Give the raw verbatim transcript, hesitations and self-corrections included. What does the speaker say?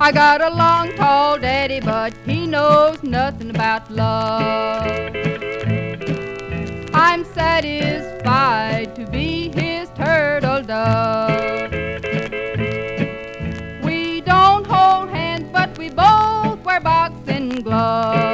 I got a long, tall daddy, but he knows nothing about love. I'm satisfied to be his turtle dove. We don't hold hands, but we both wear boxing gloves.